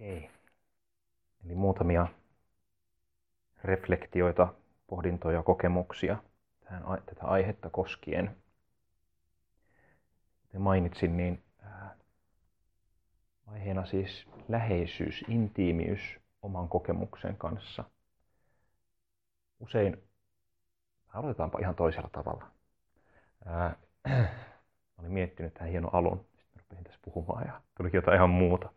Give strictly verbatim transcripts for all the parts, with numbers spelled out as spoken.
Okei. Eli muutamia reflektioita, pohdintoja, kokemuksia tähän, tätä aihetta koskien. Kuten mainitsin, niin ää, aiheena siis läheisyys, intiimiys oman kokemuksen kanssa. Usein, aloitetaanpa ihan toisella tavalla. Ää, olin miettinyt tähän hienon alun, sitten rupesin tässä puhumaan ja tulikin jotain ihan muuta.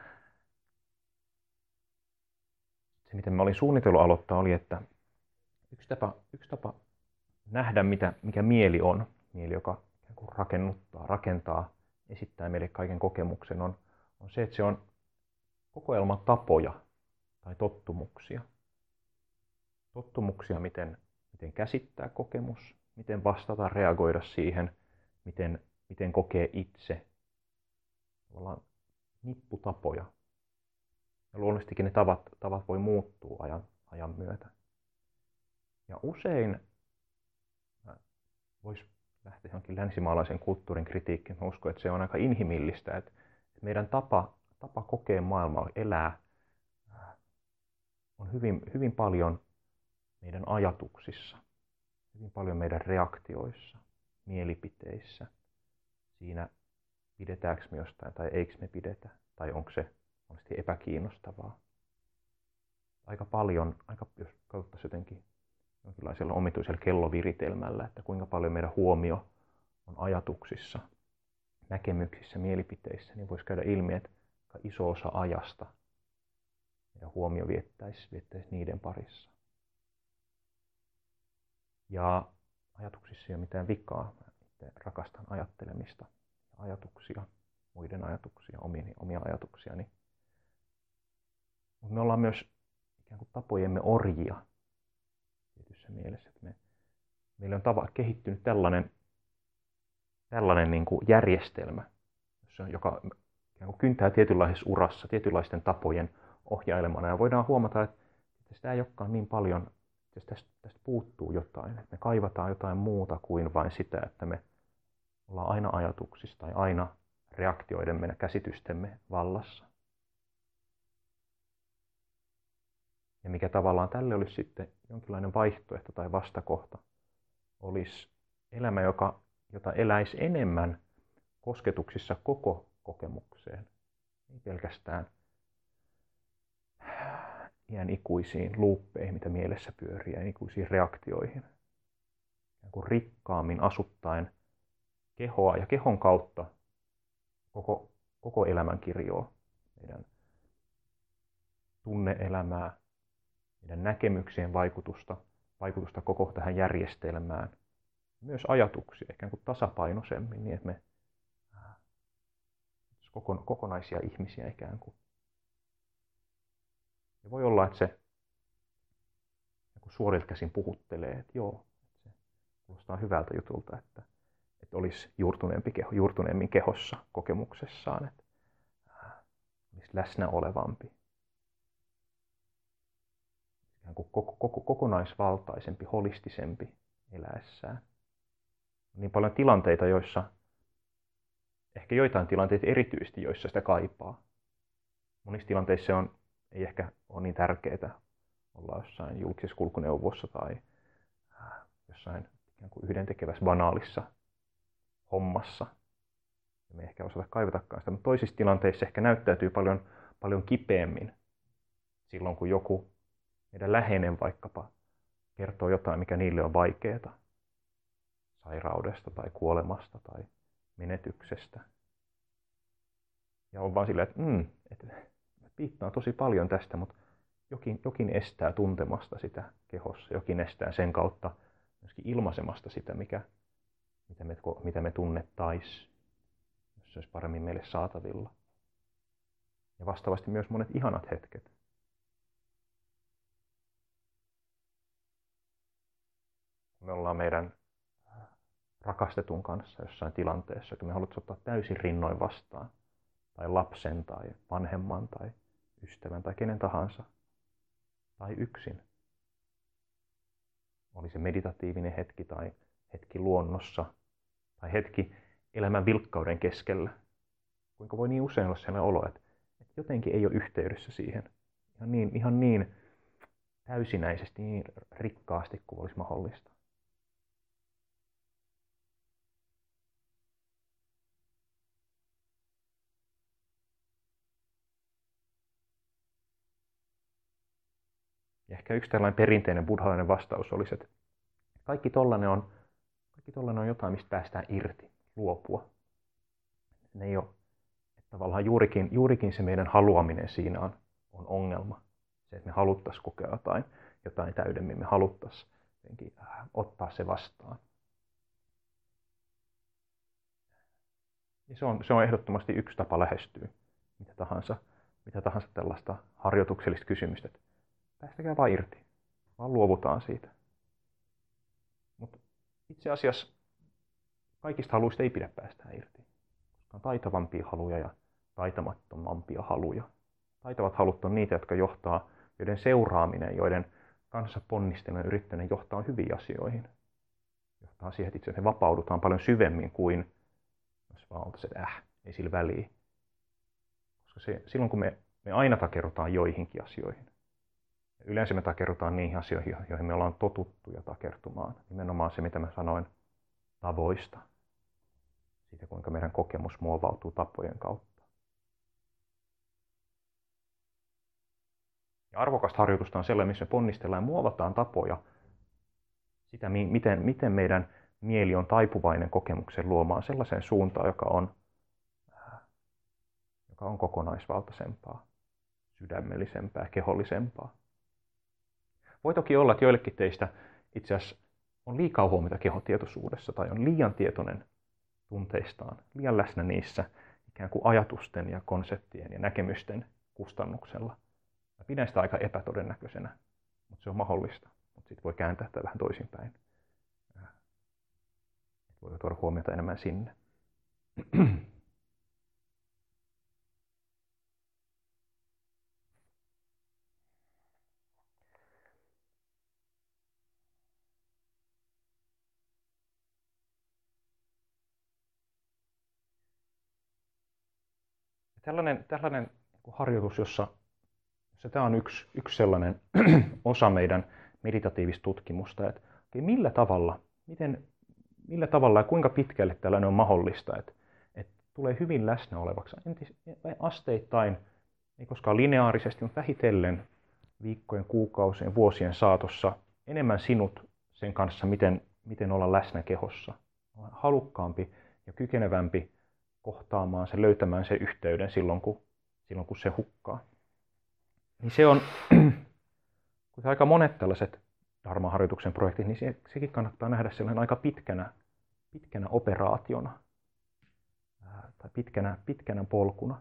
Se, miten mä olin suunnitellut aloittaa, oli, että yksi tapa, yksi tapa nähdä, mitä, mikä mieli on, mieli, joka rakennuttaa, rakentaa, esittää meille kaiken kokemuksen, on, on se, että se on kokoelma tapoja tai tottumuksia. Tottumuksia, miten, miten käsittää kokemus, miten vastata, reagoida siihen, miten, miten kokee itse. Tavallaan nipputapoja. Ja luonnollisestikin ne tavat, tavat voi muuttua ajan, ajan myötä. Ja usein voisi lähteä johonkin länsimaalaisen kulttuurin kritiikkiin. Mä uskon, että se on aika inhimillistä, että meidän tapa, tapa kokea maailmaa, elää, on hyvin, hyvin paljon meidän ajatuksissa, hyvin paljon meidän reaktioissa, mielipiteissä, siinä pidetäänkö me jostain tai eikö me pidetä, tai onko se monesti epäkiinnostavaa. Aika paljon, aika, jos katsottaisiin jotenkin jonkinlaisella omituisella kelloviritelmällä, että kuinka paljon meidän huomio on ajatuksissa, näkemyksissä, mielipiteissä, niin voisi käydä ilmi, että iso osa ajasta meidän huomio viettäisi, viettäisi niiden parissa. Ja ajatuksissa ei ole mitään vikaa. Mä itse rakastan ajattelemista, ajatuksia, muiden ajatuksia, omia, omia ajatuksiani. Mutta me ollaan myös ikään kuin tapojemme orjia tietyssä mielessä. Että me, meillä on tava, kehittynyt tällainen, tällainen niin kuin järjestelmä, joka ikään kuin kyntää tietynlaisessa urassa, tietynlaisten tapojen ohjailemana. Ja voidaan huomata, että sitä ei olekaan niin paljon, että tästä, tästä puuttuu jotain. Että me kaivataan jotain muuta kuin vain sitä, että me ollaan aina ajatuksissa tai aina reaktioidemme ja käsitystemme vallassa. Ja mikä tavallaan tälle olisi sitten jonkinlainen vaihtoehto tai vastakohta, olisi elämä, joka, jota eläisi enemmän kosketuksissa koko kokemukseen. Ei pelkästään iän ikuisiin luuppeihin, mitä mielessä pyörii, ja ikuisiin reaktioihin. Kuin rikkaammin asuttaen kehoa ja kehon kautta koko, koko elämän kirjoa, meidän tunne-elämää, meidän näkemyksien vaikutusta, vaikutusta koko tähän järjestelmään, myös ajatuksia ikään kuin tasapainoisemmin, niin että me kokonaisia ihmisiä ikään kuin. Ja voi olla, että se suorilta käsin puhuttelee, että joo, että se kuulostaa hyvältä jutulta, että, että olisi juurtuneempi keho, juurtuneemmin kehossa kokemuksessaan, että olisi läsnä olevampi. Ikään kuin koko, koko, kokonaisvaltaisempi, holistisempi eläessään. On niin paljon tilanteita, joissa, ehkä joitain tilanteita erityisesti, joissa sitä kaipaa. Monissa tilanteissa se on, ei ehkä ole niin tärkeää olla jossain julkisessa kulkuneuvossa tai jossain ikään kuin yhdentekevässä banaalissa hommassa. Me ei ehkä osata kaivatakaan sitä, mutta toisissa tilanteissa ehkä näyttäytyy paljon, paljon kipeämmin silloin, kun joku meidän läheinen vaikkapa kertoo jotain, mikä niille on vaikeaa. Sairaudesta tai kuolemasta tai menetyksestä. Ja on vaan silleen, että, mm, että piittaa tosi paljon tästä, mutta jokin, jokin estää tuntemasta sitä kehossa. Jokin estää sen kautta myöskin ilmaisemasta sitä, mikä, mitä, me, mitä me tunnettaisiin, jos se olisi paremmin meille saatavilla. Ja vastaavasti myös monet ihanat hetket. Me ollaan meidän rakastetun kanssa jossain tilanteessa, että me halutaan ottaa täysin rinnoin vastaan. Tai lapsen, tai vanhemman, tai ystävän, tai kenen tahansa. Tai yksin. Oli se meditatiivinen hetki, tai hetki luonnossa, tai hetki elämän vilkkauden keskellä. Kuinka voi niin usein olla sellainen olo, että jotenkin ei ole yhteydessä siihen ihan niin, ihan niin täysinäisesti, niin rikkaasti kuin olisi mahdollista. Ja ehkä yksi tällainen perinteinen buddhalainen vastaus olisi, että kaikki tollainen on, kaikki tollainen on jotain, mistä päästään irti, luopua. Ne ei ole, että tavallaan juurikin, juurikin se meidän haluaminen siinä on, on ongelma. Se, että me haluttaisiin kokea jotain, jotain täydemmin, me haluttaisiin ottaa se vastaan. Ja se on, se on ehdottomasti yksi tapa lähestyä mitä tahansa, mitä tahansa tällaista harjoituksellista kysymystä. Päästäkää vaan irti, vaan luovutaan siitä. Mutta itse asiassa kaikista haluista ei pidä päästää irti, koska on taitavampia haluja ja taitamattomampia haluja. Taitavat halut on niitä, jotka johtaa, joiden seuraaminen, joiden kanssa ponnistelun ja yrittäminen johtaa hyviin asioihin. Johtaa siihen, että itse asiassa me vapaudutaan paljon syvemmin kuin jos vaan oltaisiin, että äh, ei sillä väliä. Koska se, silloin kun me, me aina takerrutaan joihinkin asioihin, yleensä me takerrutaan niihin asioihin, joihin me ollaan totuttuja takertumaan. Nimenomaan se, mitä mä sanoin tavoista. Siitä, kuinka meidän kokemus muovautuu tapojen kautta. Ja arvokasta harjoitusta on sellainen, missä me ponnistellaan ja muovataan tapoja. Sitä, miten, miten meidän mieli on taipuvainen kokemuksen luomaan sellaiseen suuntaan, joka on, joka on kokonaisvaltaisempaa, sydämellisempää, kehollisempaa. Voi toki olla, että joillekin teistä itse asiassa on liikaa huomiota kehotietoisuudessa tai on liian tietoinen tunteistaan, liian läsnä niissä ikään kuin ajatusten ja konseptien ja näkemysten kustannuksella. Mä pidän sitä aika epätodennäköisenä, mutta se on mahdollista. Mutta sitten voi kääntää tätä vähän toisinpäin. Voi tuoda huomiota enemmän sinne. Tällainen, tällainen harjoitus, jossa, jossa tämä on yksi, yksi sellainen osa meidän meditatiivista tutkimusta, että millä tavalla, miten, millä tavalla ja kuinka pitkälle tällainen on mahdollista, että, että tulee hyvin läsnä olevaksi entis, asteittain, ei koskaan lineaarisesti, mutta vähitellen viikkojen, kuukausien, vuosien saatossa enemmän sinut sen kanssa, miten, miten olla läsnä kehossa. Halukkaampi ja kykenevämpi kohtaamaan se, löytämään sen yhteyden silloin, kun, silloin, kun se hukkaa. Niin se on, kun aika monet tällaiset dharma-harjoituksen projektit, niin se, sekin kannattaa nähdä sellainen aika pitkänä, pitkänä operaationa ää, tai pitkänä, pitkänä polkuna.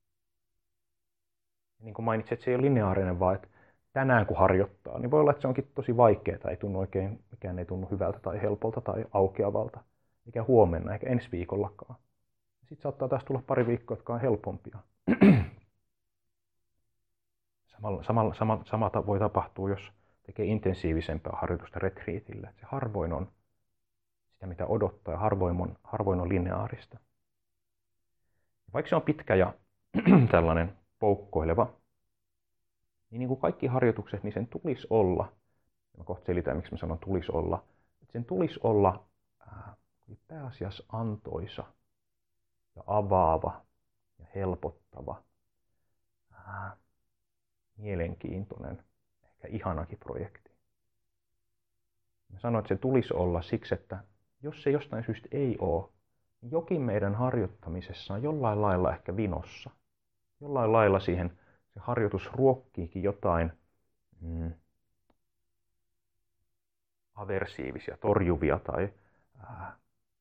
Ja niin kuin mainitsin, että se ei ole lineaarinen, vaan että tänään kun harjoittaa, niin voi olla, että se onkin tosi vaikeaa, ei tunnu oikein, mikään ei tunnu hyvältä tai helpolta tai aukeavalta, eikä huomenna, eikä ensi viikollakaan. Sitten saattaa taas tulla pari viikkoa, jotka on helpompia. Samalla, samalla, sama, sama voi tapahtua, jos tekee intensiivisempää harjoitusta retriitillä. Se harvoin on sitä, mitä odottaa, ja harvoin on, harvoin on lineaarista. Vaikka se on pitkä ja tällainen poukkoileva, niin, niin kuin kaikki harjoitukset, niin sen tulisi olla, mä kohta selitän, miksi mä sanon tulisi olla, että sen tulisi olla ää, pääasiassa antoisa ja avaava ja helpottava, ää, mielenkiintoinen, ehkä ihanakin projekti. Mä sanoin, että se tulisi olla siksi, että jos se jostain syystä ei ole, niin jokin meidän harjoittamisessa on jollain lailla ehkä vinossa. Jollain lailla siihen se harjoitus ruokkiikin jotain mm, aversiivisia, torjuvia tai ää,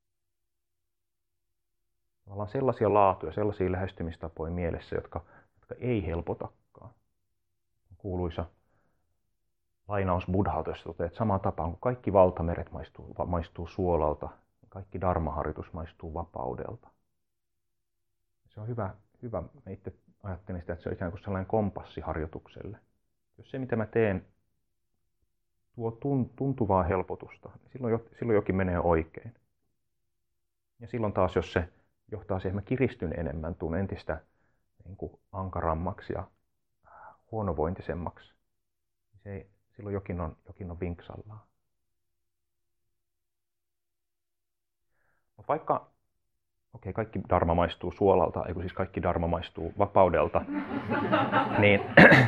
tavallaan sellaisia laatuja, sellaisia lähestymistapoja mielessä, jotka, jotka ei helpotakaan. Kuuluisa lainaus Buddhalta, jossa toteaa, että samaan tapaan kuin kaikki valtameret maistuu, maistuu suolalta, niin kaikki dharma-harjoitus maistuu vapaudelta. Se on hyvä, hyvä. Mä itse ajattelin sitä, että se on ikään kuin sellainen kompassi harjoitukselle. Jos se, mitä mä teen, tuo tuntuvaa helpotusta, niin silloin, jo, silloin jokin menee oikein. Ja silloin taas, jos se johtaa siihen, että mä kiristyn enemmän, tuun entistä, niin kuin ankarammaksi ja huonovointisemmaksi. Se ei, silloin jokin on, jokin on vinksallaan. Mutta vaikka okei, kaikki dharma maistuu suolalta, ei kun siis kaikki dharma maistuu vapaudelta, niin,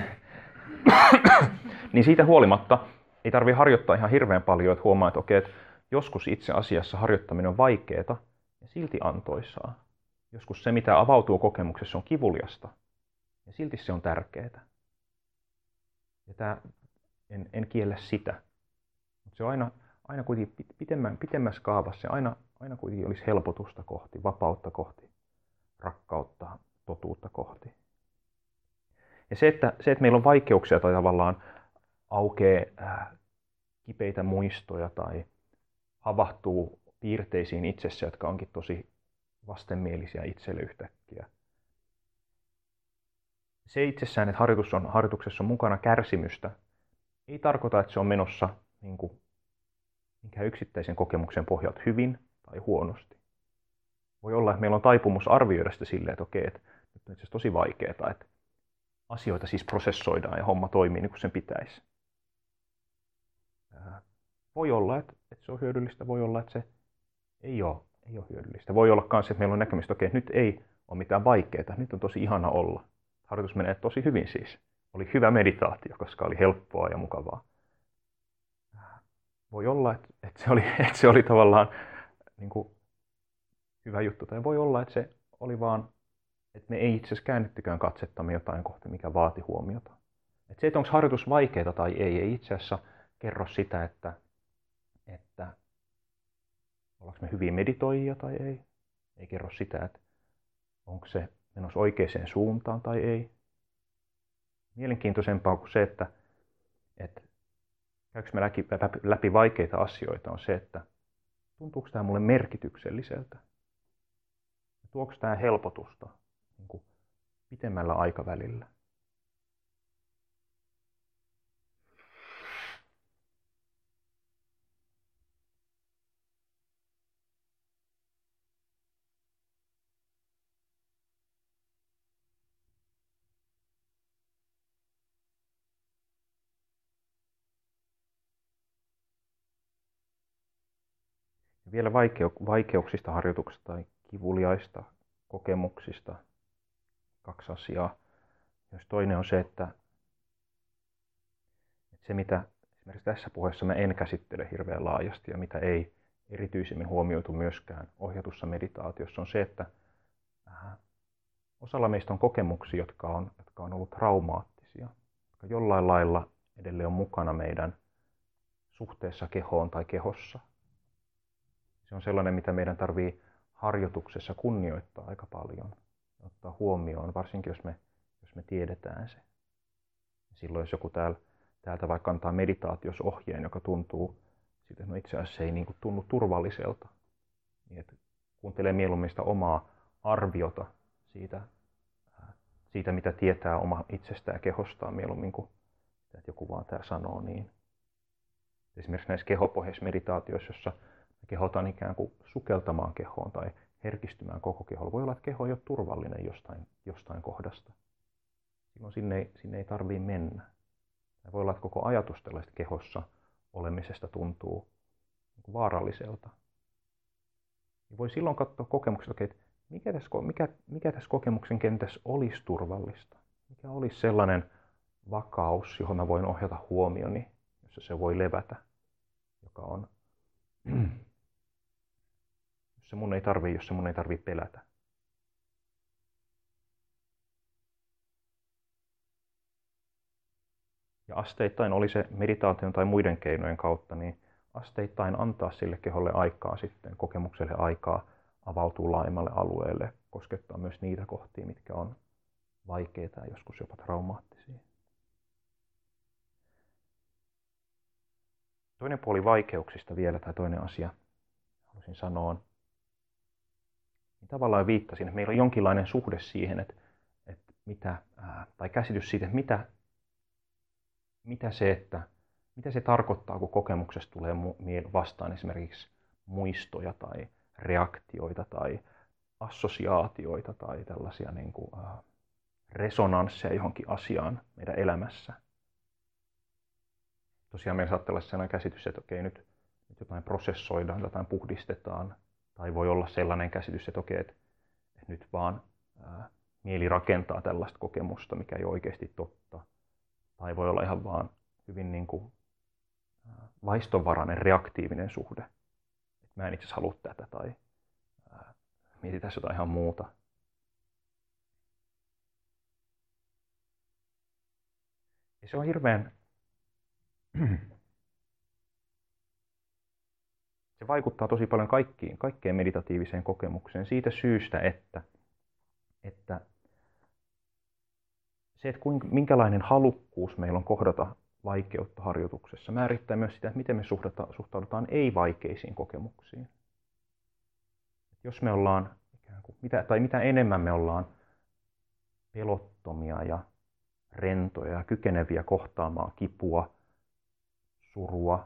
niin siitä huolimatta ei tarvitse harjoittaa ihan hirveän paljon, että huomaa, että okei, että joskus itse asiassa harjoittaminen on vaikeaa ja silti antoisaa. Joskus se, mitä avautuu kokemuksessa, on kivuliasta ja silti se on tärkeää. Ja tämä, en, en kiellä sitä, mutta se on aina, aina kuitenkin pitemmän, pitemmässä kaavassa ja aina, aina kuitenkin olisi helpotusta kohti, vapautta kohti, rakkautta, totuutta kohti. Ja se, että, se, että meillä on vaikeuksia tai tavallaan aukeaa äh, kipeitä muistoja tai havahtuu piirteisiin itsessä, jotka onkin tosi vastenmielisiä itselle yhtäkkiä. Se itsessään, että harjoitus on, harjoituksessa on mukana kärsimystä, ei tarkoita, että se on menossa niin kuin, minkään yksittäisen kokemuksen pohjalta hyvin tai huonosti. Voi olla, että meillä on taipumus arvioida sitä silleen, että okei, että nyt on itse asiassa tosi vaikeaa, että asioita siis prosessoidaan ja homma toimii niin kuin sen pitäisi. Voi olla, että se on hyödyllistä, voi olla, että se ei ole, ei ole hyödyllistä. Voi olla myös, että meillä on näkemistä, että okei, nyt ei ole mitään vaikeaa, nyt on tosi ihana olla. Harjoitus menee tosi hyvin siis. Oli hyvä meditaatio, koska oli helppoa ja mukavaa. Voi olla, että, että, se, oli, että se oli tavallaan niin kuin hyvä juttu, tai voi olla, että se oli vaan, että me ei itse asiassa käännettykään katsettamme jotain kohta, mikä vaati huomiota. Että se, että onko harjoitus vaikeaa tai ei, ei itse asiassa kerro sitä, että, että ollaanko me hyviä meditoijia tai ei. Ei kerro sitä, että onko se menossa oikeaan suuntaan tai ei. Mielenkiintoisempaa kuin se, että, että käykö me läpi, läpi vaikeita asioita, on se, että tuntuuko tämä mulle merkitykselliseltä. Tuoko tämä helpotusta niin kuin pitemmällä aikavälillä. Ja vielä vaikeuksista harjoituksista tai kivuliaista kokemuksista kaksi asiaa. Jos toinen on se, että se mitä esimerkiksi tässä puheessa mä en käsittele hirveän laajasti ja mitä ei erityisemmin huomioitu myöskään ohjatussa meditaatiossa, on se, että osalla meistä on kokemuksia, jotka on, jotka on ollut traumaattisia, jotka jollain lailla edelleen on mukana meidän suhteessa kehoon tai kehossa. Se on sellainen, mitä meidän tarvii harjoituksessa kunnioittaa aika paljon, ottaa huomioon, varsinkin jos me, jos me tiedetään se. Silloin jos joku täällä, täältä vaikka antaa meditaatiosohjeen, joka tuntuu, että no itse asiassa se ei niin kuin tunnu turvalliselta, niin että kuuntelee mieluummin sitä omaa arviota siitä, siitä, mitä tietää oma itsestään ja kehostaan mieluummin kuin että joku vaan tämä sanoo niin. Esimerkiksi näissä kehopohjaisissa meditaatioissa, jossa me kehotaan ikään kuin sukeltamaan kehoon tai herkistymään koko keholla. Voi olla, että keho ei ole turvallinen jostain, jostain kohdasta. Silloin sinne ei, sinne ei tarvitse mennä. Ja voi olla, että koko ajatus tällaista kehossa olemisesta tuntuu niin kuin vaaralliselta. Ja voi silloin katsoa kokemukset, että mikä tässä, mikä, mikä tässä kokemuksen kentässä olisi turvallista. Mikä olisi sellainen vakaus, johon mä voin ohjata huomioni, jossa se voi levätä, joka on, jossa mun ei tarvitse, jossa mun ei tarvitse pelätä. Ja asteittain, oli se meditaation tai muiden keinojen kautta, niin asteittain antaa sille keholle aikaa sitten, kokemukselle aikaa avautuu laajemmalle alueelle, koskettaa myös niitä kohtia, mitkä on vaikeita ja joskus jopa traumaattisia. Toinen puoli vaikeuksista vielä, tai toinen asia, haluaisin sanoa, on, niin tavallaan viittasin, että meillä on jonkinlainen suhde siihen, että, että mitä, ää, tai käsitys siitä, että mitä, mitä, se, että, mitä se tarkoittaa, kun kokemuksesta tulee vastaan esimerkiksi muistoja tai reaktioita tai assosiaatioita tai tällaisia niin kuin, ää, resonansseja johonkin asiaan meidän elämässä. Tosiaan meillä saattaa olla sellainen käsitys, että okei, nyt, nyt jotain prosessoidaan, jotain puhdistetaan. Tai voi olla sellainen käsitys, että okei, että, että nyt vaan ää, mieli rakentaa tällaista kokemusta, mikä ei ole oikeasti totta. Tai voi olla ihan vaan hyvin niin kuin, ää, vaistonvarainen, reaktiivinen suhde. Että mä en itse asiassa halua tätä tai ää, mietitään jotain ihan muuta. Ja se on hirveän... Se vaikuttaa tosi paljon kaikkiin, kaikkeen meditatiiviseen kokemukseen siitä syystä, että, että se, että kuinka, minkälainen halukkuus meillä on kohdata vaikeutta harjoituksessa, määrittää myös sitä, että miten me suhtaudutaan ei-vaikeisiin kokemuksiin. Jos me ollaan, ikään kuin, mitä, tai mitä enemmän me ollaan pelottomia ja rentoja ja kykeneviä kohtaamaan kipua, surua,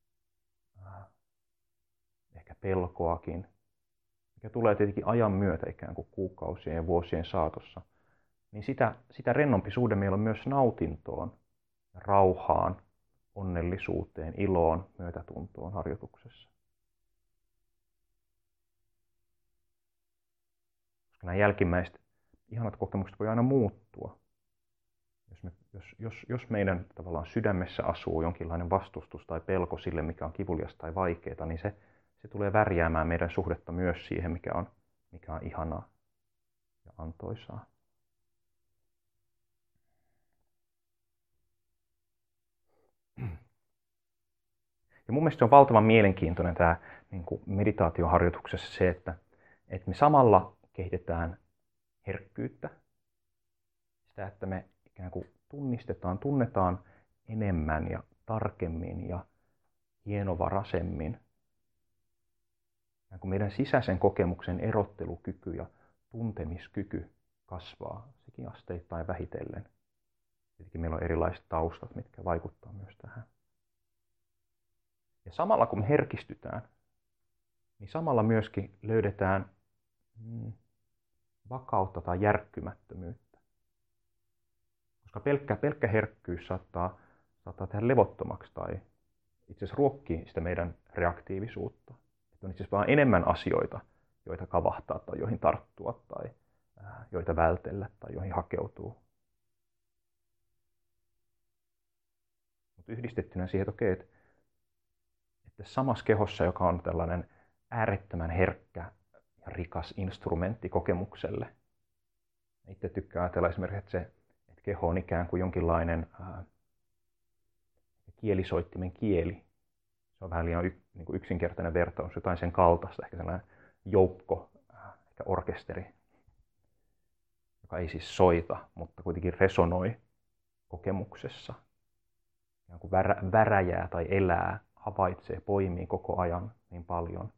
ehkä pelkoakin, mikä tulee tietenkin ajan myötä ikään kuin kuukausien ja vuosien saatossa, niin sitä, sitä rennompi suhde meillä on myös nautintoon, rauhaan, onnellisuuteen, iloon, myötätuntoon harjoituksessa. Koska nämä jälkimmäiset ihanat kokemukset voi aina muuttua. Jos, me, jos, jos, jos meidän tavallaan sydämessä asuu jonkinlainen vastustus tai pelko sille, mikä on kivuliasta tai vaikeaa, niin se, se tulee värjäämään meidän suhdetta myös siihen, mikä on, mikä on ihanaa ja antoisaa. Ja mun mielestä se on valtavan mielenkiintoinen tämä niin kuin meditaatioharjoituksessa se, että, että me samalla kehitetään herkkyyttä. Sitä, että me ikään kuin tunnistetaan, tunnetaan enemmän ja tarkemmin ja hienovaraisemmin. Kun meidän sisäisen kokemuksen erottelukyky ja tuntemiskyky kasvaa, sekin asteittain vähitellen. Tietenkin meillä on erilaiset taustat, mitkä vaikuttavat myös tähän. Ja samalla kun me herkistytään, niin samalla myöskin löydetään mm, vakautta tai järkkymättömyyttä. Koska pelkkä, pelkkä herkkyys saattaa, saattaa tehdä levottomaksi tai itse asiassa ruokkii sitä meidän reaktiivisuutta. Että on itse asiassa vaan enemmän asioita, joita kavahtaa tai joihin tarttua tai ää, joita vältellä tai joihin hakeutuu. Mutta yhdistettynä siihen, että okei, että, että samassa kehossa, joka on tällainen äärettömän herkkä ja rikas instrumentti kokemukselle. Itse tykkään ajatella esimerkiksi, että, se, että keho on ikään kuin jonkinlainen ää, kielisoittimen kieli. Se on vähän liian y, niin kuin yksinkertainen vertaus, jotain sen kaltaista, ehkä sellainen joukko, ää, ehkä orkesteri, joka ei siis soita, mutta kuitenkin resonoi kokemuksessa. Ikään kuin värä, väräjää tai elää, havaitsee, poimii koko ajan niin paljon.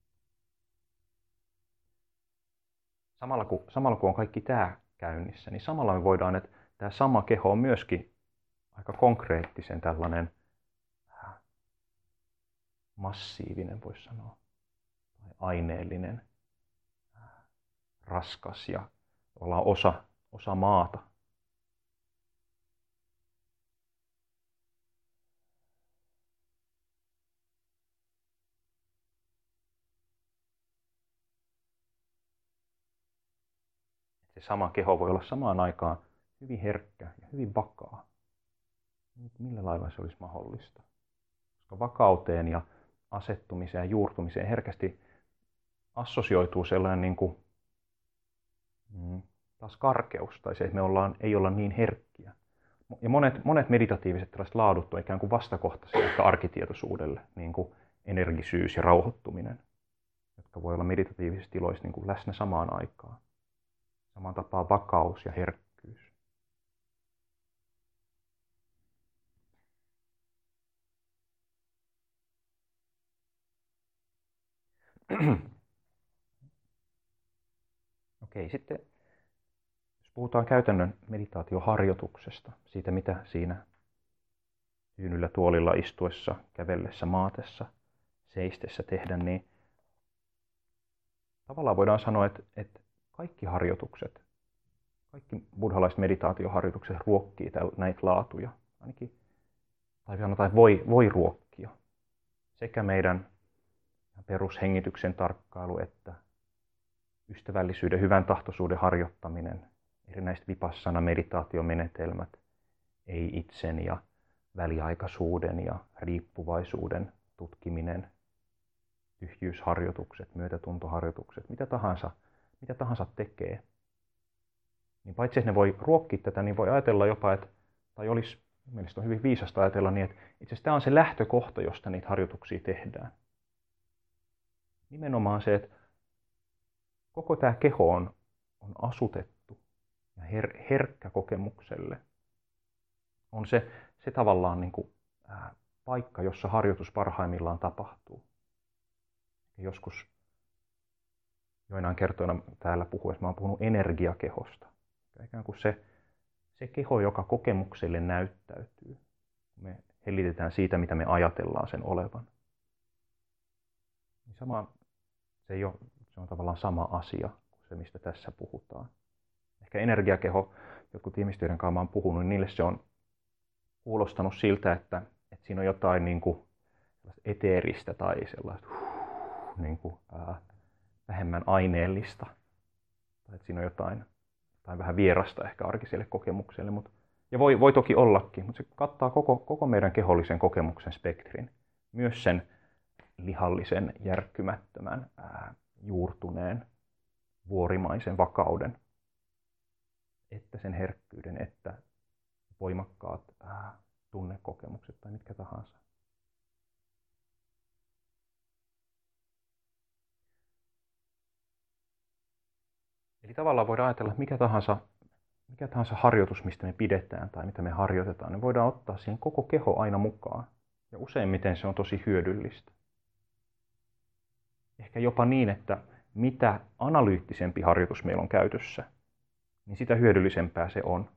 Samalla kun, samalla kun on kaikki tämä käynnissä, niin samalla me voidaan, että tämä sama keho on myöskin aika konkreettisen tällainen massiivinen, voisi sanoa, tai aineellinen, raskas ja ollaan osa, osa maata. Se sama keho voi olla samaan aikaan hyvin herkkä ja hyvin vakaa. Millä lailla se olisi mahdollista? Koska vakauteen ja asettumiseen ja juurtumiseen herkästi assosioituu sellainen niin kuin, mm, taas karkeus, tai se, että me ollaan, ei olla niin herkkiä. Ja monet, monet meditatiiviset tällaiset laadut on ikään kuin vastakohtaisia ehkä arkitietoisuudelle, niin kuin energisyys ja rauhoittuminen, jotka voi olla meditatiivisissa tiloissa niin kuin läsnä samaan aikaan. Samaan tapaan vakaus ja herkkyys. Okei, sitten jos puhutaan käytännön meditaatioharjoituksesta, siitä mitä siinä tyynyllä tuolilla istuessa, kävellessä, maatessa, seistessä tehdä, niin tavallaan voidaan sanoa, että, että kaikki harjoitukset Kaikki buddhalaiset meditaatioharjoitukset ruokkii näitä laatuja, ainakin, tai sanotaan, voi, voi ruokkia sekä meidän perushengityksen tarkkailu että ystävällisyyden, hyvän tahtoisuuden harjoittaminen, erinäiset vipassana meditaatiomenetelmät, ei-itsen ja väliaikaisuuden ja riippuvaisuuden tutkiminen, tyhjyysharjoitukset, myötätuntoharjoitukset, mitä tahansa, mitä tahansa tekee. Niin paitsi että ne voi ruokkia tätä, niin voi ajatella jopa, että, tai olisi mielestäni on hyvin viisasta ajatella niin, että itse asiassa tämä on se lähtökohta, josta niitä harjoituksia tehdään. Nimenomaan se, että koko tämä keho on, on asutettu ja her, herkkä kokemukselle. On se, se tavallaan niin kuin, ää, paikka, jossa harjoitus parhaimmillaan tapahtuu. Ja joskus joinain kertoina täällä puhuessa mä oon puhunut energiakehosta. Ikään kuin se, se keho, joka kokemukselle näyttäytyy. Me hellitetään siitä, mitä me ajatellaan sen olevan. Sama, se, ei ole, se on tavallaan sama asia kuin se, mistä tässä puhutaan. Ehkä energiakeho, jotkut ihmiset, joiden kanssa mä oon puhunut, niin niille se on kuulostanut siltä, että, että siinä on jotain niin kuin eteeristä tai sellaista niin kuin, ää, vähemmän aineellista. Tai että siinä on jotain, jotain vähän vierasta ehkä arkiselle kokemukselle. Mutta, ja voi, voi toki ollakin, mutta se kattaa koko, koko meidän kehollisen kokemuksen spektrin. Myös sen lihallisen, järkkymättömän, ää, juurtuneen, vuorimaisen vakauden, että sen herkkyyden, että voimakkaat ää, tunnekokemukset tai mitkä tahansa. Eli tavallaan voidaan ajatella, että mikä tahansa, mikä tahansa harjoitus, mistä me pidetään tai mitä me harjoitetaan, niin voidaan ottaa siihen koko keho aina mukaan. Ja useimmiten se on tosi hyödyllistä. Ehkä jopa niin, että mitä analyyttisempi harjoitus meillä on käytössä, niin sitä hyödyllisempää se on.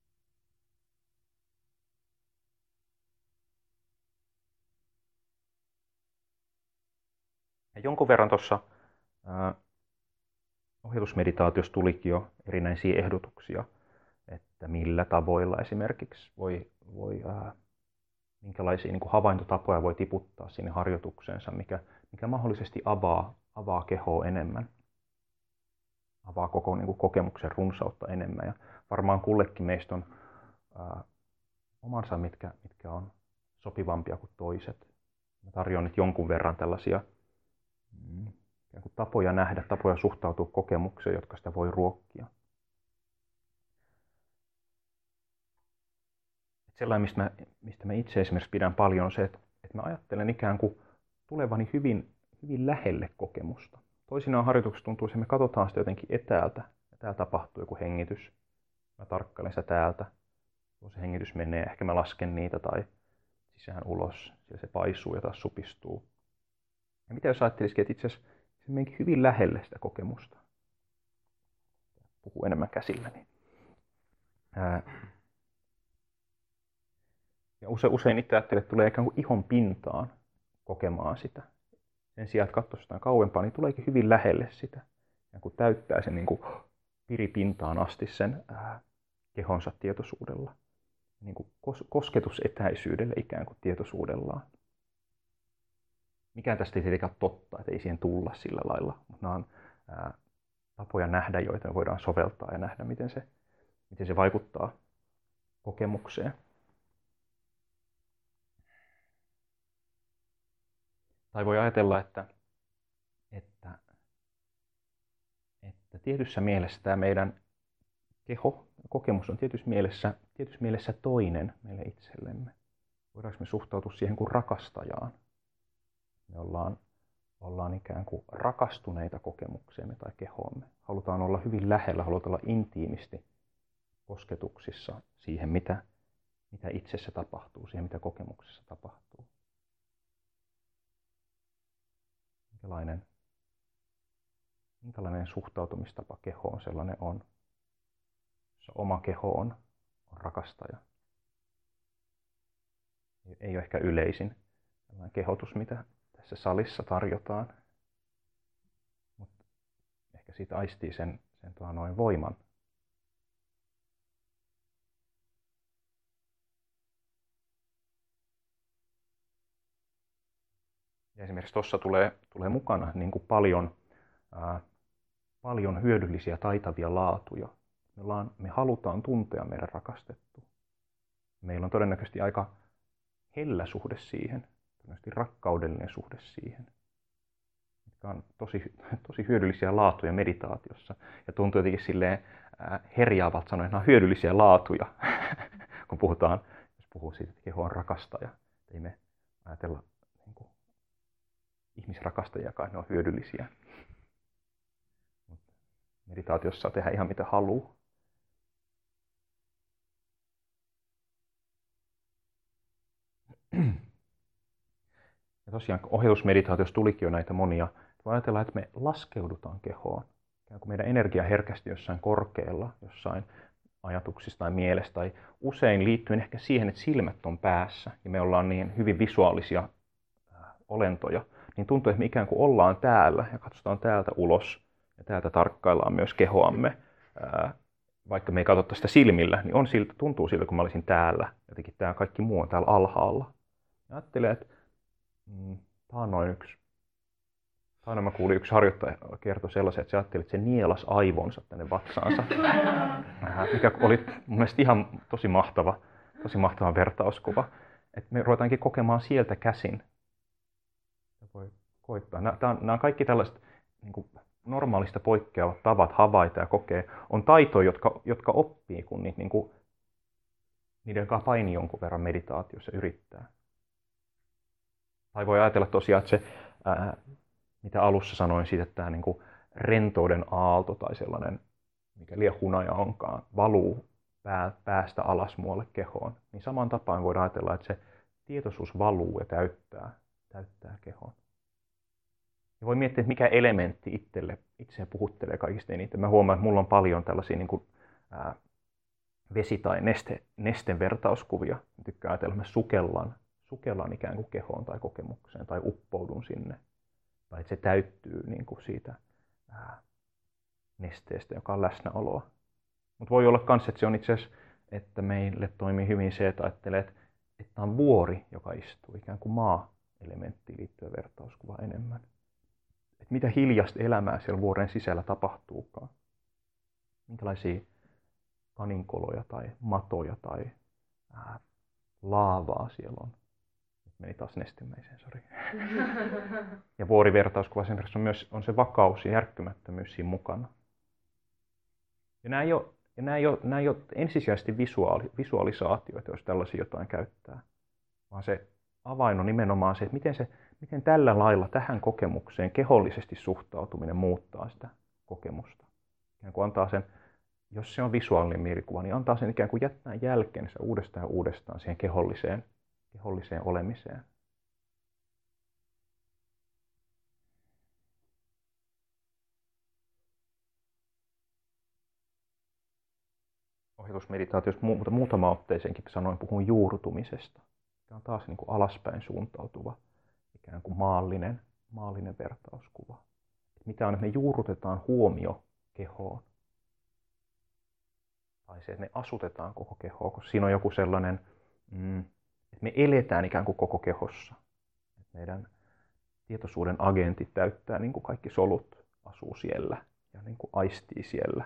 Ja jonkun verran tuossa ohjatusmeditaatiossa tulikin jo erinäisiä ehdotuksia, että millä tavoilla esimerkiksi voi, voi ää, minkälaisia niin kuin havaintotapoja voi tiputtaa sinne harjoitukseensa, mikä, mikä mahdollisesti avaa, avaa kehoa enemmän, avaa koko niin kuin kokemuksen runsautta enemmän. Ja varmaan kullekin meistä on ää, omansa, mitkä, mitkä on sopivampia kuin toiset. Mä tarjoan nyt jonkun verran tällaisia mm, tapoja nähdä, tapoja suhtautua kokemukseen, jotka sitä voi ruokkia. Sellainen, mistä mä, mistä mä itse esimerkiksi pidän paljon, on se, että, että mä ajattelen ikään kuin tulevani hyvin, hyvin lähelle kokemusta. Toisinaan harjoituksessa tuntuu, että me katsotaan sitä jotenkin etäältä, ja täällä tapahtuu joku hengitys. Mä tarkkailen sitä täältä, kun se hengitys menee, ehkä mä lasken niitä tai sisään ulos, siellä se paisuu ja taas supistuu. Ja mitä jos ajattelisikin, että itse asiassa se menikin hyvin lähelle sitä kokemusta. Puhuu enemmän käsilläni. Ää, Ja usein, usein itse ajattelee, että tulee ikään kuin ihon pintaan kokemaan sitä. Sen sijaan, että katsoisi sitä kauempaa, niin tuleekin hyvin lähelle sitä. Ja kun täyttää sen niin kuin piripintaan asti sen ää, kehonsa tietoisuudella. Niin kuin kos- kosketusetäisyydelle ikään kuin tietoisuudellaan. Mikään tästä ei tietenkään totta, että ei siihen tulla sillä lailla. Mutta nämä on ää, tapoja nähdä, joita me voidaan soveltaa ja nähdä, miten se, miten se vaikuttaa kokemukseen. Tai voi ajatella, että, että, että tietyssä mielessä tämä meidän keho, kokemus on tietyssä mielessä, tietyssä mielessä toinen meille itsellemme. Voidaanko me suhtautua siihen kuin rakastajaan? Me ollaan, ollaan ikään kuin rakastuneita kokemukseemme tai kehoomme. Halutaan olla hyvin lähellä, halutaan olla intiimisti kosketuksissa siihen, mitä, mitä itsessä tapahtuu, siihen, mitä kokemuksessa tapahtuu. Minkälainen, minkälainen suhtautumistapa kehoon sellainen on? Se oma keho on, on rakastaja. Ei ole ehkä yleisin sellainen kehotus, mitä tässä salissa tarjotaan, mutta ehkä siitä aistii sen, sen noin voiman. esimerkiksi tuossa tulee, tulee mukana niin kuin paljon, ää, paljon hyödyllisiä taitavia laatuja. Me, ollaan, me halutaan tuntea meidän rakastettu. Meillä on todennäköisesti aika hellä suhde siihen, todennäköisesti rakkaudellinen suhde siihen, mitkä on tosi, tosi hyödyllisiä laatuja meditaatiossa. Ja tuntuu jotenkin silleen ää, herjaavalta sanoa, että nämä on hyödyllisiä laatuja, kun puhutaan, jos puhuu siitä, että keho on rakastaja. Ei me ajatella niin kuin ihmisrakastajiakaan, ne on hyödyllisiä. Meditaatiossa tehdä ihan mitä haluaa. Ja tosiaan ohjausmeditaatiossa tulikin jo näitä monia. Voi ajatella, että me laskeudutaan kehoon. Ikään kuin meidän energia herkästi jossain korkealla, jossain ajatuksissa tai mielessä. Tai usein liittyen ehkä siihen, että silmät on päässä ja me ollaan niin hyvin visuaalisia olentoja. Niin tuntuu, että me ikään kuin ollaan täällä ja katsotaan täältä ulos. Ja täältä tarkkaillaan myös kehoamme. Vaikka me ei katsota sitä silmillä, niin on siltä, tuntuu siltä, kun mä olisin täällä. Jotenkin tämä kaikki muu on täällä alhaalla. Ja ajattelen, että mm, tämä on noin yksi. Aina mä kuulin, yksi harjoittaja kertoi sellaisen, että se ajatteli, että se nielas aivonsa tänne vatsaansa. Mikä oli mun mielestä ihan tosi mahtava, tosi mahtava vertauskuva. Että me ruvetaankin kokemaan sieltä käsin. Voi koittaa. Nämä, nämä on kaikki tällaiset niin kuin normaalista poikkeavat tavat havaita ja kokea. On taitoja, jotka, jotka oppii, kun niitä, niin kuin, niiden kanssa painii jonkun verran meditaatiossa yrittää. Tai voi ajatella tosiaan, että se, ää, mitä alussa sanoin siitä, että tämä niin kuin rentouden aalto tai sellainen, mikä liian hunaja onkaan, valuu pää, päästä alas muualle kehoon. Niin samaan tapaan voidaan ajatella, että se tietoisuus valuu ja täyttää, täyttää kehoon. Ja voi miettiä, että mikä elementti itselle, itseä puhuttelee kaikista eniten. Mä huomaan, että mulla on paljon tällaisia niin kuin, ää, vesi- tai neste, nesten vertauskuvia. Mä tykkään ajatella, että mä sukellan, sukellan ikään kuin kehoon tai kokemukseen tai uppoudun sinne. Tai että se täyttyy niin kuin siitä ää, nesteestä, joka on läsnäoloa. Mutta voi olla myös, että se on itse asiassa, että meille toimii hyvin se, että ajattelee, että, että on vuori, joka istuu, ikään kuin maa-elementtiin liittyen vertauskuva enemmän. Että mitä hiljasta elämää siellä vuoren sisällä tapahtuukaan. Minkälaisia kaninkoloja tai matoja tai ää, laavaa siellä on. Nyt meni taas nestemäiseen, sori. Ja vuorivertauskuva sen on myös on se vakaus ja järkkymättömyys siinä mukana. Ja nämä ei ole, ja nämä ei ole, nämä ei ole ensisijaisesti visuaali, visualisaatioita, jos tällaisia jotain käyttää. Vaan se avain on nimenomaan se, että miten, se, miten tällä lailla tähän kokemukseen kehollisesti suhtautuminen muuttaa sitä kokemusta. Ikään kuin antaa sen, jos se on visuaalinen mielikuva, niin antaa sen ikään kuin jättää jälkeensä uudestaan ja uudestaan siihen keholliseen, keholliseen olemiseen. Ohjausmeditaatiossa muutama otteeseenkin sanoin, puhun juurtumisesta. Tämä on taas niin kuin alaspäin suuntautuva, ikään kuin maallinen, maallinen vertauskuva. Mitä on, että me juurrutetaan huomio kehoon. Tai se, että me asutetaan koko kehoa, koska siinä on joku sellainen, mm, että me eletään ikään kuin koko kehossa. Että meidän tietoisuuden agentit täyttää niin kuin kaikki solut, asuu siellä ja niin kuin aistii siellä.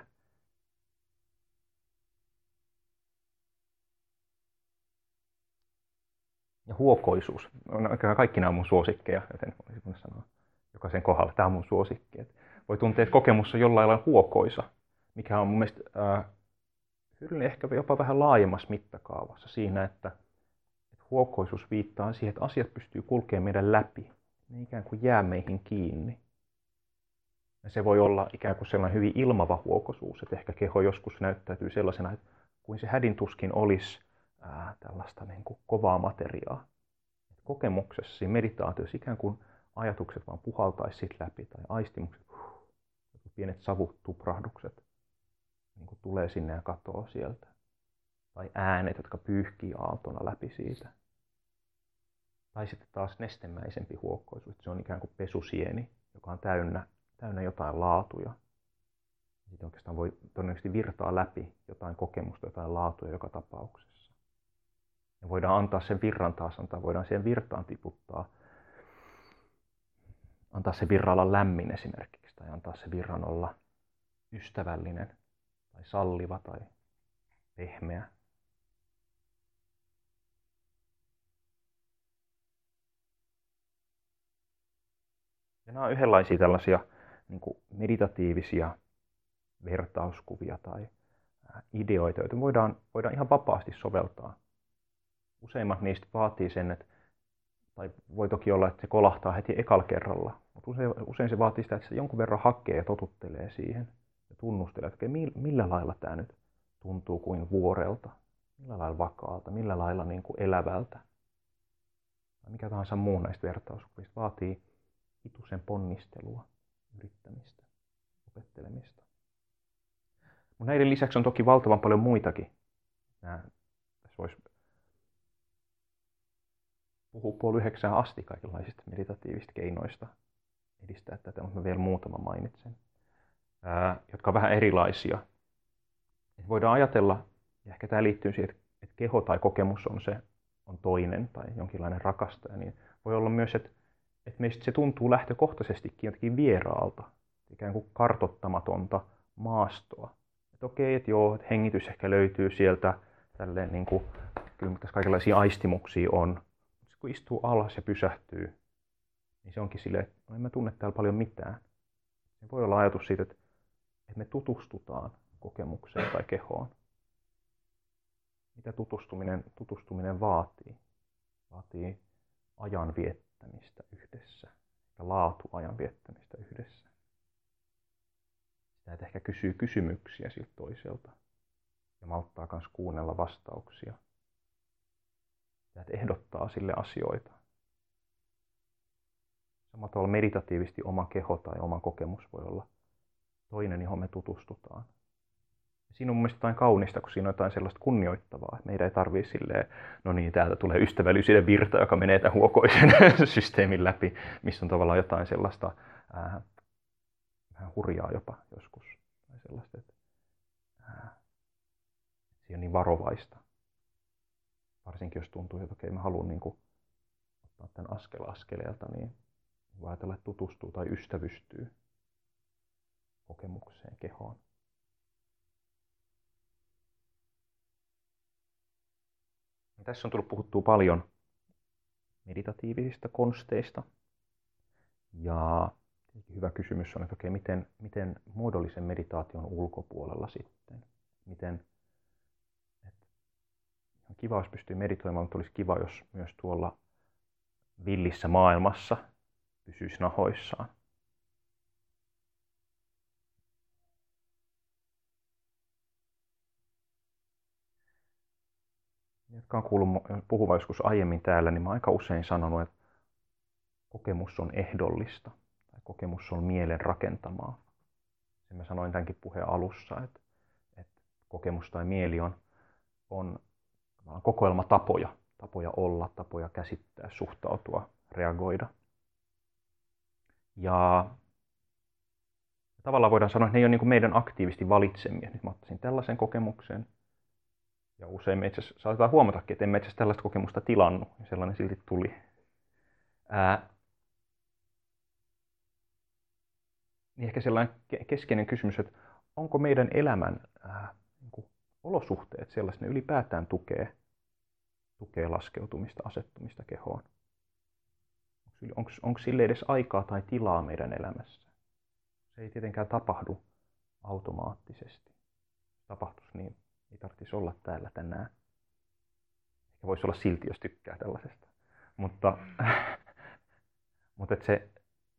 Ja huokoisuus. Kaikki nämä on mun suosikkeja, joten voisin sanoa jokaisen kohdalla, tämä on mun suosikki. Voi tuntea, että kokemus on jollain lailla huokoisa, mikä on mun mielestä äh, hyödyllinen ehkä jopa vähän laajemmassa mittakaavassa siinä, että, että huokoisuus viittaa siihen, että asiat pystyy kulkemaan meidän läpi. Ne ikään kuin jää meihin kiinni. Ja se voi olla ikään kuin sellainen hyvin ilmava huokoisuus, että ehkä keho joskus näyttäytyy sellaisena, että kuin se hädin tuskin olisi ää, tällaista niin kuin kovaa materiaa. Et kokemuksessa, siinä meditaatiossa ikään kuin ajatukset vaan puhaltaisi siitä läpi, tai aistimukset, huh, pienet savutuprahdukset niin kuin tulee sinne ja katoaa sieltä. Tai äänet, jotka pyyhkii aaltona läpi siitä. Tai sitten taas nestemäisempi huokkoisuus, se on ikään kuin pesusieni, joka on täynnä, täynnä jotain laatuja. Sitten oikeastaan voi todennäköisesti virtaa läpi jotain kokemusta, jotain laatuja joka tapauksessa. Ja voidaan antaa sen virran taas antaa, voidaan siihen virtaan tiputtaa antaa se virran olla lämmin esimerkiksi, tai antaa se virran olla ystävällinen, tai salliva, tai pehmeä. Ja nämä on yhdenlaisia tällaisia niin kuin meditatiivisia vertauskuvia tai ideoita, joita voidaan, voidaan ihan vapaasti soveltaa. Useimmat niistä vaatii sen, että, tai voi toki olla, että se kolahtaa heti ekalla kerralla, mutta usein, usein se vaatii sitä, että se jonkun verran hakee ja totuttelee siihen ja tunnustelee, että millä lailla tämä nyt tuntuu kuin vuorelta, millä lailla vakaalta, millä lailla niin kuin elävältä. Tai mikä tahansa muu näistä vertauskuvista vaatii hitusen ponnistelua, yrittämistä, opettelemista. Mutta näiden lisäksi on toki valtavan paljon muitakin. Nämä, tässä voisi puhua puoli yhdeksään asti kaikenlaisista meditatiivisista keinoista edistää tätä, mutta mä vielä muutama mainitsen, ää, jotka on vähän erilaisia. Et voidaan ajatella, ja ehkä tämä liittyy siihen, että, että keho tai kokemus on se on toinen tai jonkinlainen rakastaja, niin voi olla myös, että, että meistä se tuntuu lähtökohtaisestikin jotenkin vieraalta, ikään kuin kartottamatonta maastoa. Että okei, että joo, että hengitys ehkä löytyy sieltä, tälleen niin kuin, kyllä tässä kaikenlaisia aistimuksia on. Mutta kun istuu alas ja pysähtyy, niin se onkin silleen, että no en mä tunne täällä paljon mitään. Se voi olla ajatus siitä, että, että me tutustutaan kokemukseen tai kehoon. Mitä tutustuminen, tutustuminen vaatii? Vaatii ajan viettämistä yhdessä ja laatuajan viettämistä yhdessä. Sitä, että ehkä kysyy kysymyksiä siltä toiselta ja malttaa myös kuunnella vastauksia. Sitä, että ehdottaa sille asioita. Samalla tavalla meditatiivisesti oma keho tai oma kokemus voi olla toinen, johon me tutustutaan. Siinä on mun mielestä jotain kaunista, kun siinä on jotain sellaista kunnioittavaa. Meidän ei tarvitse silleen, no niin, täältä tulee ystävällisyyden virta, joka menee tämän huokoisen systeemin läpi, missä on tavallaan jotain sellaista ää, vähän hurjaa jopa joskus. Tai sellaista, että ää, se on niin varovaista. Varsinkin jos tuntuu, että okei, mä haluan niin kuin ottaa tämän askel askeleelta, niin voi ajatella, että tutustuu tai ystävystyy kokemukseen, kehoon. Tässä on tullut puhuttua paljon meditatiivisista konsteista. Ja hyvä kysymys on, että okei, miten, miten muodollisen meditaation ulkopuolella sitten? Miten, että on kiva, jos pystyy meditoimaan, mutta olisi kiva, jos myös tuolla villissä maailmassa pysyisi nahoissaan. Jotka on kuullut puhuvan joskus aiemmin täällä, niin mä aika usein sanonut, että kokemus on ehdollista tai kokemus on mielen rakentamaa. Sen mä sanoin tämänkin puheen alussa, että, että kokemus tai mieli on, on kokoelma tapoja, tapoja olla, tapoja käsittää, suhtautua, reagoida. Ja tavallaan voidaan sanoa, että ne ei ole niin kuin meidän aktiivisesti valitsemia. Nyt mä ottaisin tällaisen kokemuksen. Ja usein me itse asiassa saatetaan huomatakin, että emme itse asiassa tällaista kokemusta tilannut, ja sellainen silti tuli. Ää, niin ehkä sellainen keskeinen kysymys, että onko meidän elämän ää, niin kuin olosuhteet sellaiset, ne ylipäätään tukee, tukee laskeutumista, asettumista kehoon? Onko, onko sille edes aikaa tai tilaa meidän elämässä? Se ei tietenkään tapahdu automaattisesti. Jos tapahtuisi, niin ei tarvitsisi olla täällä tänään. Ehkä voisi olla silti, jos tykkää tällaisesta. Mutta, mutta että se,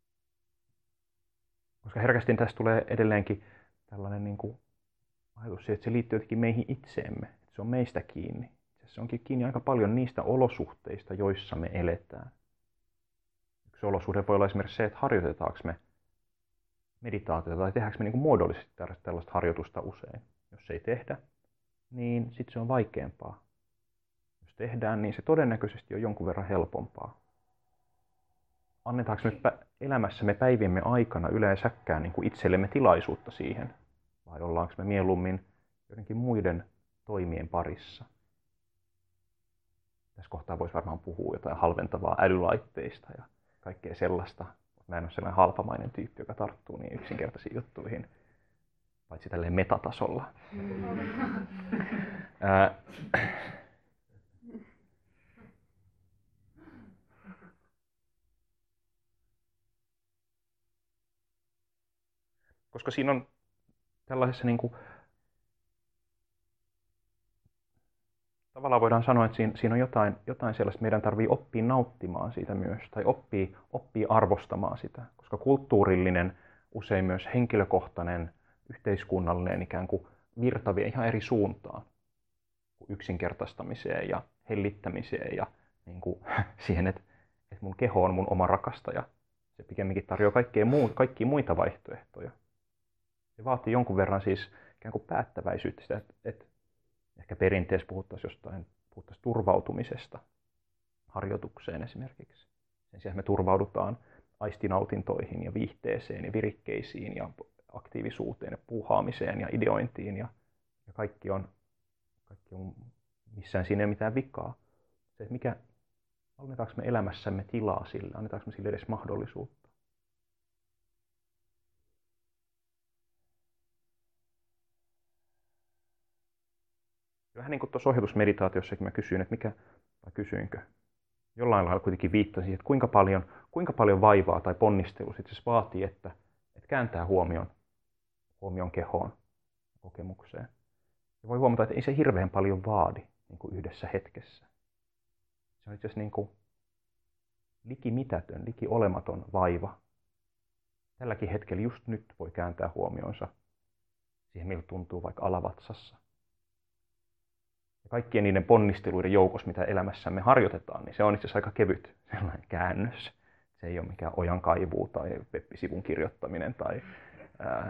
koska herkästi tästä tulee edelleenkin tällainen niin kuin ajatus siihen, että se liittyy jotenkin meihin itseemme. Että se on meistä kiinni. Se onkin kiinni aika paljon niistä olosuhteista, joissa me eletään. Yksi olosuhde voi olla esimerkiksi se, että harjoitetaanko me meditaatiota tai tehdäänkö me niin kuin muodollisesti tällaista harjoitusta usein. Jos ei tehdä, niin sitten se on vaikeampaa. Jos tehdään, niin se todennäköisesti on jonkun verran helpompaa. Annetaanko me elämässämme päiviemme aikana yleensäkään niin kuin itsellemme tilaisuutta siihen? Vai ollaanko me mieluummin jotenkin muiden toimien parissa? Tässä kohtaa voisi varmaan puhua jotain halventavaa älylaitteista ja kaikkea sellaista. Mä en ole sellainen halpamainen tyyppi, joka tarttuu niin yksinkertaisiin juttuihin, paitsi tälleen metatasolla. Ää, koska siinä on tällaisessa niin kuin, tavallaan voidaan sanoa, että siinä, siinä on jotain, jotain sellaista, meidän tarvii oppia nauttimaan siitä myös, tai oppia, oppia arvostamaan sitä, koska kulttuurillinen, usein myös henkilökohtainen, yhteiskunnallinen ikään kuin virta vie ihan eri suuntaan kuin yksinkertaistamiseen ja hellittämiseen ja niin kuin, siihen, että, että mun keho on mun oma rakastaja. Se pikemminkin tarjoaa kaikkea muu, kaikkia muita vaihtoehtoja. Se vaatii jonkun verran siis ikään kuin päättäväisyyttä sitä, että, että ehkä perinteessä puhuttaisiin jostain, puhuttaisiin turvautumisesta harjoitukseen esimerkiksi. Sen sijaan me turvaudutaan aistinautintoihin ja viihteeseen ja virikkeisiin ja aktiivisuuteen ja puuhaamiseen ja ideointiin. Ja, ja kaikki, on, kaikki on, missään siinä ei ole mitään vikaa. Se, että mikä, annetaanko me elämässämme tilaa sille, annetaanko me sille edes mahdollisuutta. Vähän niin kuin tuossa ohjatusmeditaatiossakin mä kysyin, että mikä, vai kysyinkö, jollain lailla kuitenkin viittasin, että kuinka paljon, kuinka paljon vaivaa tai ponnistelua sitten se vaatii, että, että kääntää huomion, huomion kehoon, kokemukseen. Ja voi huomata, että ei se hirveän paljon vaadi niin kuin yhdessä hetkessä. Se on itse asiassa niin kuin likimitätön, likiolematon vaiva. Tälläkin hetkellä just nyt voi kääntää huomionsa siihen, miltä tuntuu vaikka alavatsassa. Ja kaikkien niiden ponnisteluiden joukossa, mitä elämässämme harjoitetaan, niin se on itse asiassa aika kevyt sellainen käännös. Se ei ole mikään ojan kaivuu tai web-sivun kirjoittaminen tai ää,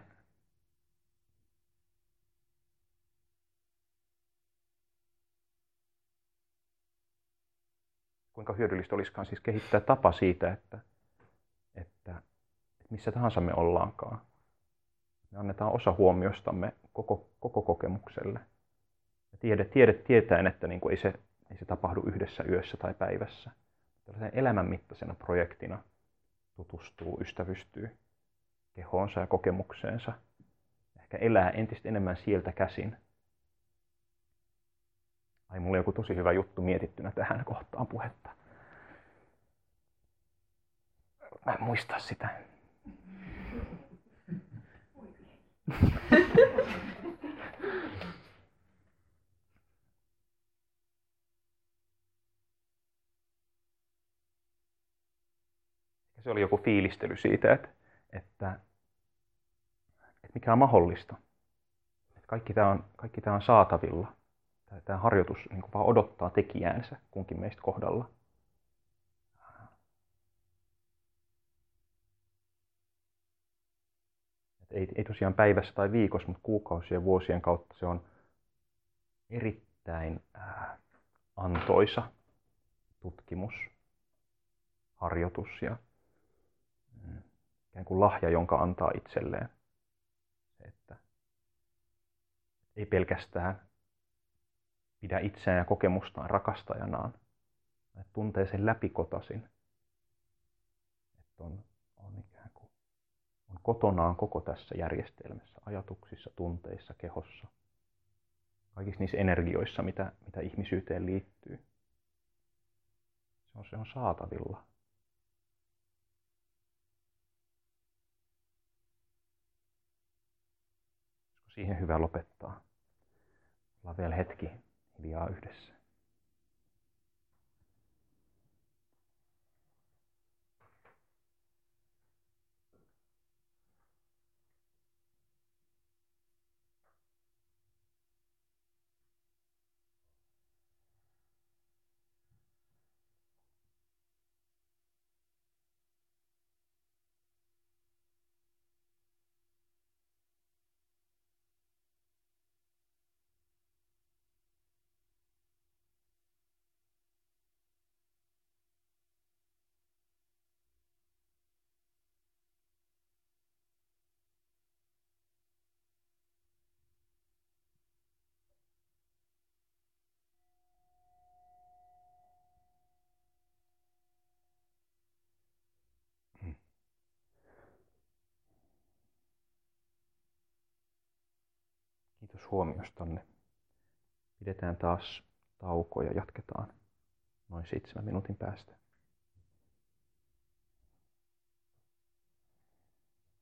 kuinka hyödyllistä olisikaan siis kehittää tapa siitä, että, että, että missä tahansa me ollaankaan. Me annetaan osa huomiostamme koko, koko kokemukselle. Ja tiede, tiede tietäen, että niin kuin ei, se, ei se tapahdu yhdessä yössä tai päivässä. Tällaisen elämänmittaisena projektina tutustuu, ystävystyy kehoonsa ja kokemukseensa. Ehkä elää entistä enemmän sieltä käsin. Ai, mulla on joku tosi hyvä juttu mietittynä tähän kohtaan puhetta. Mä en muista sitä. Se oli joku fiilistely siitä, että, että, että mikä on mahdollista. Että kaikki tämä on, kaikki tämä on saatavilla. Tämä harjoitus niin kuin vaan odottaa tekijäänsä kunkin meistä kohdalla. Että ei, ei tosiaan päivässä tai viikossa, mutta kuukausien ja vuosien kautta se on erittäin ää, antoisa tutkimus, harjoitus ja mm, ikään kuin lahja, jonka antaa itselleen. Se, että ei pelkästään pidä itseään ja kokemustaan rakastajanaan, että tuntee sen läpikotaisin, että on, on ikään kuin on kotonaan koko tässä järjestelmässä, ajatuksissa, tunteissa, kehossa, kaikissa niissä energioissa, mitä, mitä ihmisyyteen liittyy. Se on, se on saatavilla. Siihen hyvä lopettaa. Ollaan vielä hetki hiljaa yhdessä. Kiitos huomiostanne. Pidetään taas tauko ja jatketaan noin seitsemän minuutin päästä.